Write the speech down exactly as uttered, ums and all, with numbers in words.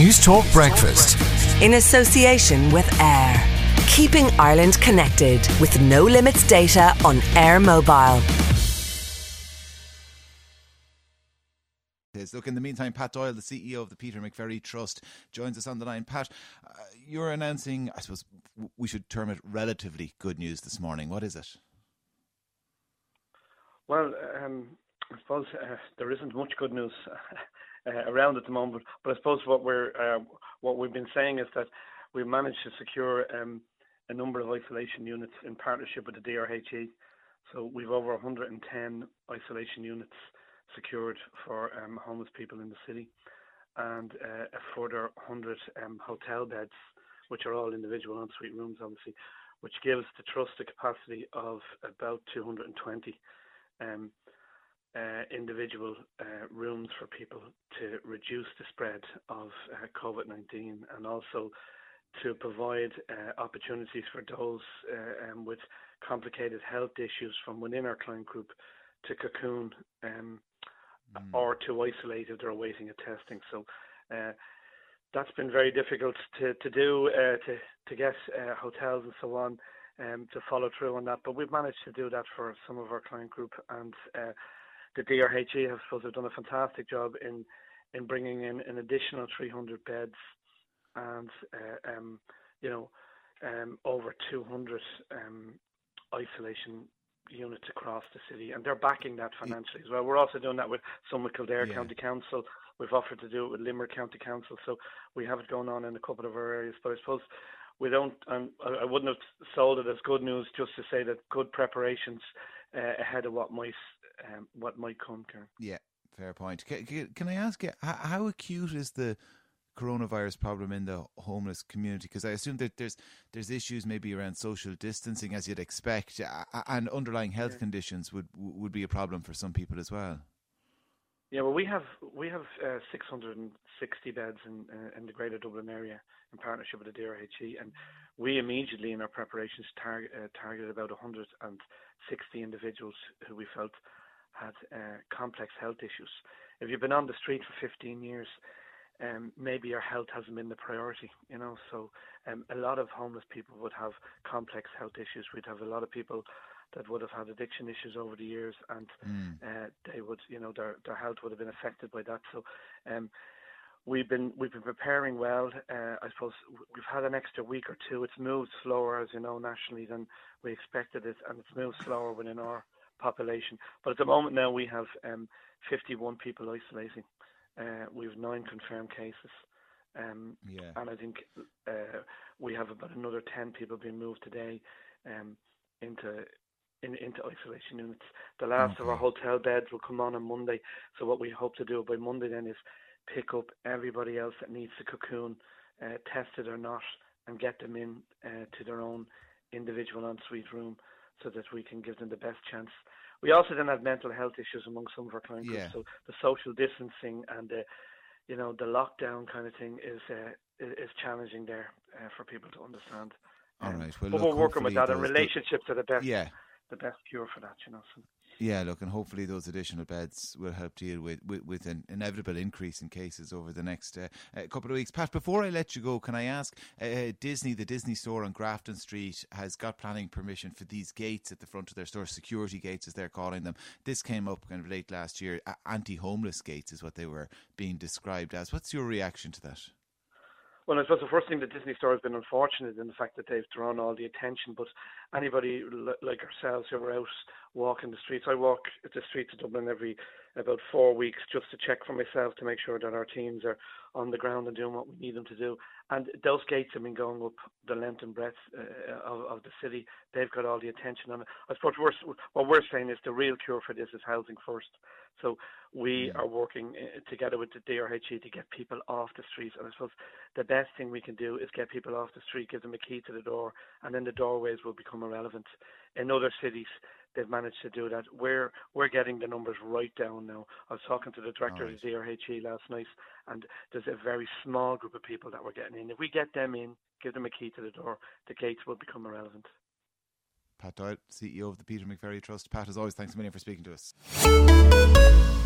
News Talk Breakfast. In association with Air. Keeping Ireland connected with no limits data on Air Mobile. Look, in the meantime, Pat Doyle, the C E O of the Peter McVerry Trust, joins us on the line. Pat, uh, you're announcing, I suppose we should term it relatively good news this morning. What is it? Well, um, I suppose uh, there isn't much good news uh, around at the moment, but I suppose what we're uh, what we've been saying is that we've managed to secure um, a number of isolation units in partnership with the D R H E. So we've over one hundred ten isolation units secured for um, homeless people in the city, and uh, a further one hundred um, hotel beds, which are all individual ensuite rooms, obviously, which gives the trust a capacity of about two hundred twenty um, uh, individual uh, rooms for people to reduce the spread of uh, COVID nineteen, and also to provide uh, opportunities for those uh, um, with complicated health issues from within our client group to cocoon um, mm. or to isolate if they're awaiting a testing. So uh, that's been very difficult to, to do, uh, to, to get uh, hotels and so on um, to follow through on that. But we've managed to do that for some of our client group, and uh, the D R H E have, supposed to have done a fantastic job in, in bringing in an additional three hundred beds and, uh, um, you know, um, over two hundred um, isolation units across the city, and they're backing that financially as well. We're also doing that with some with Kildare yeah. County Council. We've offered to do it with Limerick County Council, so we have it going on in a couple of our areas. But I suppose we don't, um, I wouldn't have sold it as good news just to say that good preparations uh, ahead of what might um, what might come, Karen. Yeah, fair point. Can, can I ask you, how acute is the coronavirus problem in the homeless community? Because I assume that there's there's issues maybe around social distancing, as you'd expect, and underlying health yeah. conditions would would be a problem for some people as well. Yeah, well, we have we have uh, six hundred sixty beds in uh, in the Greater Dublin area in partnership with the D R H E, and we immediately in our preparations target, uh, targeted about one hundred sixty individuals who we felt had uh, complex health issues. If you've been on the street for fifteen years, Um, maybe your health hasn't been the priority, you know. So um, a lot of homeless people would have complex health issues. We'd have a lot of people that would have had addiction issues over the years, and mm. uh, they would, you know, their their health would have been affected by that. So um, we've been we've been preparing well. Uh, I suppose we've had an extra week or two. It's moved slower, as you know, nationally than we expected it, and it's moved slower within our population. But at the moment now, we have um, fifty-one people isolating. Uh, we have nine confirmed cases, um, yeah. and I think uh, we have about another ten people being moved today um, into in, into isolation units. The last okay. of our hotel beds will come on on Monday. So what we hope to do by Monday then is pick up everybody else that needs to cocoon, uh, tested or not, and get them in uh, to their own individual ensuite room, so that we can give them the best chance. We also then have mental health issues among some of our client groups. Yeah. So the social distancing and the, you know, the lockdown kind of thing is uh, is challenging there uh, for people to understand. All um, right. Well, but look, we're working with that, those, and relationships are the best, yeah. the best cure for that, you know. So. Yeah, look, and hopefully those additional beds will help deal with, with, with an inevitable increase in cases over the next uh, uh, couple of weeks. Pat, before I let you go, can I ask, uh, Disney, the Disney store on Grafton Street has got planning permission for these gates at the front of their store, security gates as they're calling them. This came up kind of late last year. Uh, anti-homeless gates is what they were being described as. What's your reaction to that? Well, I suppose the first thing, the Disney store has been unfortunate in the fact that they've drawn all the attention, but anybody l- like ourselves who are out walking the streets, I walk the streets of Dublin every about four weeks just to check for myself to make sure that our teams are on the ground and doing what we need them to do. And those gates have been going up the length and breadth uh, of, of the city. They've got all the attention on it. I suppose we're, what we're saying is the real cure for this is housing first. So we are working uh, together with the D R H E to get people off the streets. And I suppose the best thing we can do is get people off the street, give them a key to the door, and then the doorways will become irrelevant. In other cities, they've managed to do that. We're we're getting the numbers right down now. I was talking to the director right. of the D R H E last night, and there's a very small group of people that we're getting in. If we get them in, give them a key to the door, the gates will become irrelevant. Pat Doyle, C E O of the Peter McVerry Trust. Pat, as always, thanks a million for speaking to us.